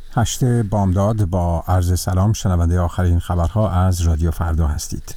8 بامداد با عرض سلام. شنونده آخرین خبرها از رادیو فردا هستید.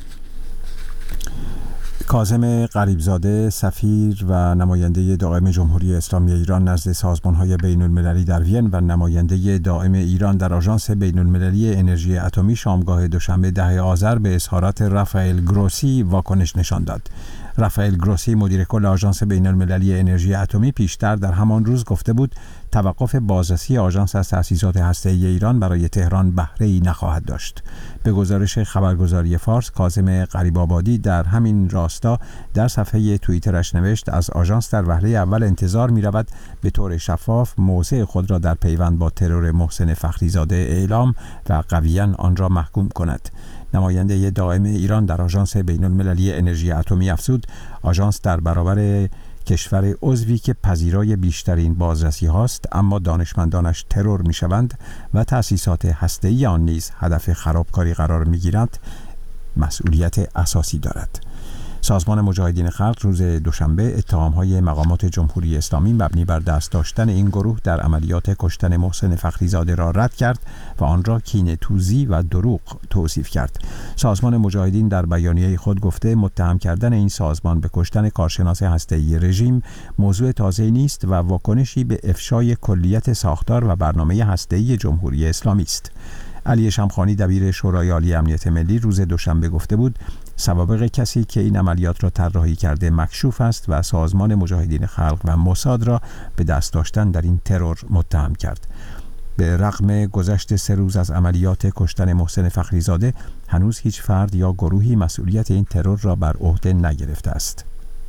کاظم غریبزاده، سفیر و نماینده دائم جمهوری اسلامی ایران نزد سازمان‌های بین‌المللی در وین و نماینده دائم ایران در آژانس بین‌المللی انرژی اتمی شامگاه دوشنبه 10 آذر به اظهارات رافائل گروسی واکنش نشان داد. رافائل گروسی، مدیر کل آژانس بین‌المللی انرژی اتمی، پیشتر در همان روز گفته بود توقف بازرسی آژانس از تأسیسات هسته‌ای ایران برای تهران بهره‌ای نخواهد داشت. به گزارش خبرگزاری فارس، کاظم غریب‌آبادی در همین راستا در صفحه توییترش نوشت: از آژانس در وهله اول انتظار می‌رود به طور شفاف موضع خود را در پیوند با ترور محسن فخریزاده اعلام و قویاً آن را محکوم کند. نماینده دائم ایران در آژانس بین‌المللی انرژی اتمی افزود آژانس در برابر کشور عضوی که پذیرای بیشترین بازرسی هاست اما دانشمندانش ترور می شوند و تأسیسات هسته‌ای آن نیز هدف خرابکاری قرار می گیرند مسئولیت اساسی دارد. سازمان مجاهدین خلق روز دوشنبه اتهام‌های مقامات جمهوری اسلامی مبنی بر دست داشتن این گروه در عملیات کشتن محسن فخریزاده را رد کرد و آن را کینه‌توزی و دروغ توصیف کرد. سازمان مجاهدین در بیانیه خود گفته متهم کردن این سازمان به کشتن کارشناس هسته‌ای رژیم موضوع تازه‌ای نیست و واکنشی به افشای کلیت ساختار و برنامه هسته‌ای جمهوری اسلامی است. علی شمخانی، دبیر شورای عالی امنیت ملی، روز دوشنبه گفته بود سوابق کسی که این عملیات را طراحی کرده مکشوف است و سازمان مجاهدین خلق و موساد را به دست داشتن در این ترور متهم کرد. به رغم گذشت 3 روز از عملیات کشتن محسن فخریزاده، هنوز هیچ فرد یا گروهی مسئولیت این ترور را بر عهده نگرفته است.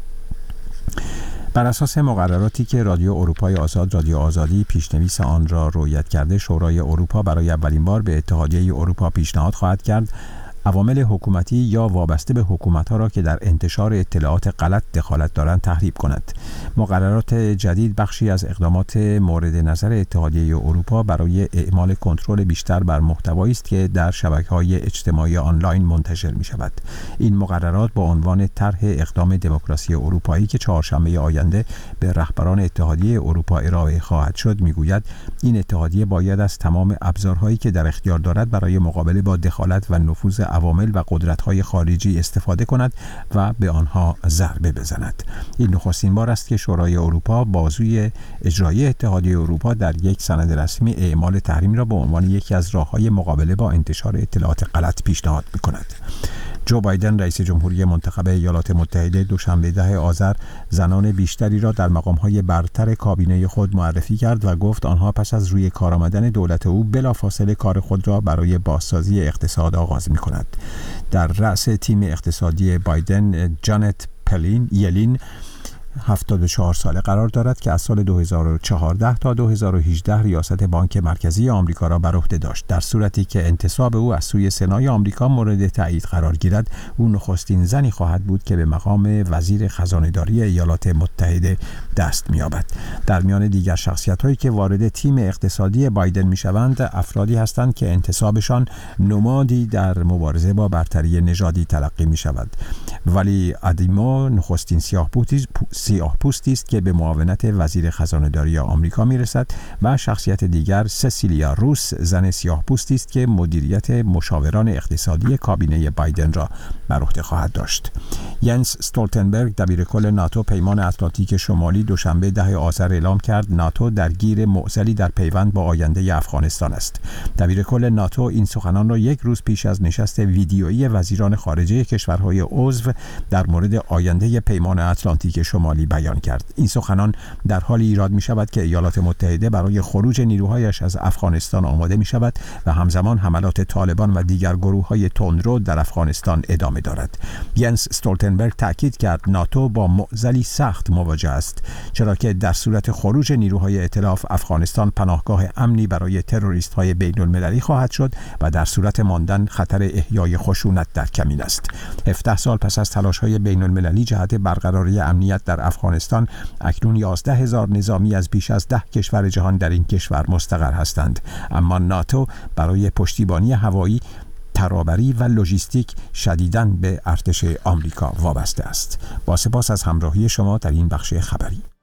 بر اساس مقرراتی که رادیو اروپای آزاد، رادیو آزادی پیشنویس آن را رعایت کرده، شورای اروپا برای اولین بار به اتحادیه اروپا پیشنهاد خواهد کرد عوامل حکومتی یا وابسته به حکومت‌ها را که در انتشار اطلاعات غلط دخالت دارند تحریف کند. مقررات جدید بخشی از اقدامات مورد نظر اتحادیه اروپا برای اعمال کنترل بیشتر بر محتوایی است که در شبکه‌های اجتماعی آنلاین منتشر می‌شود. این مقررات با عنوان طرح اقدام دموکراسی اروپایی که چهارشنبه آینده به رهبران اتحادیه اروپا ارائه خواهد شد می‌گوید این اتحادیه باید از تمام ابزارهایی که در اختیار دارد برای مقابله با دخالت و نفوذ عوامل و قدرت‌های خارجی استفاده کند و به آنها ضربه بزند. این نخستین بار است که شورای اروپا بازوی اجرایی اتحادیه اروپا در یک سند رسمی اعمال تحریم را به عنوان یکی از راه‌های مقابله با انتشار اطلاعات غلط پیشنهاد می‌کند. جو بایدن، رئیس جمهوری منتخب ایالات متحده، دوشنبه 10 آذر زنان بیشتری را در مقام‌های برتر کابینه خود معرفی کرد و گفت آنها پس از روی کار آمدن دولت او بلافاصله کار خود را برای بازسازی اقتصاد آغاز می‌کند. در رأس تیم اقتصادی بایدن جانت یلین 74 ساله قرار دارد که از سال 2014 تا 2018 ریاست بانک مرکزی آمریکا را بر عهده داشت. در صورتی که انتصاب او از سوی سنای آمریکا مورد تایید قرار گیرد، او نخستین زنی خواهد بود که به مقام وزیر خزانه‌داری ایالات متحده دست می‌یابد. در میان دیگر شخصیت‌هایی که وارد تیم اقتصادی بایدن می‌شوند، افرادی هستند که انتصابشان نمادی در مبارزه با برتری نژادی تلقی می‌شود. ولی آدیمو نخستین سیاه‌پوستی است که به معاونت وزیر خزانه‌داری آمریکا میرسد و شخصیت دیگر سسیلیا روس، زن سیاه‌پوستی است که مدیریت مشاوران اقتصادی کابینه بایدن را بر عهده خواهد داشت. ینس استولتنبرگ، دبیر کل ناتو، پیمان اتلانتیک شمالی، دوشنبه 10 آذر اعلام کرد ناتو درگیر معضلی در پیوند با آینده افغانستان است. دبیر کل ناتو این سخنان را یک روز پیش از نشست ویدیویی وزیران خارجه کشورهای عضو در مورد آینده پیمان اتلانتیک شمالی بیان کرد. این سخنان در حالی ایراد می شود که ایالات متحده برای خروج نیروهایش از افغانستان آماده می شود و همزمان حملات طالبان و دیگر گروه‌های تندرو در افغانستان ادامه دارد. ینس استولتنبرگ تاکید کرد ناتو با معضلی سخت مواجه است، چرا که در صورت خروج نیروهای ائتلاف افغانستان پناهگاه امنی برای تروریست‌های بین‌المللی خواهد شد و در صورت ماندن خطر احیای خشونت در کمین است. 17 سال پس از تلاش‌های بین‌المللی جهت برقراری امنیت در افغانستان، اکنون 11,000 نظامی از بیش از 10 کشور جهان در این کشور مستقر هستند، اما ناتو برای پشتیبانی هوایی، ترابری و لوجستیک شدیداً به ارتش آمریکا وابسته است. با سپاس از همراهی شما در این بخش خبری.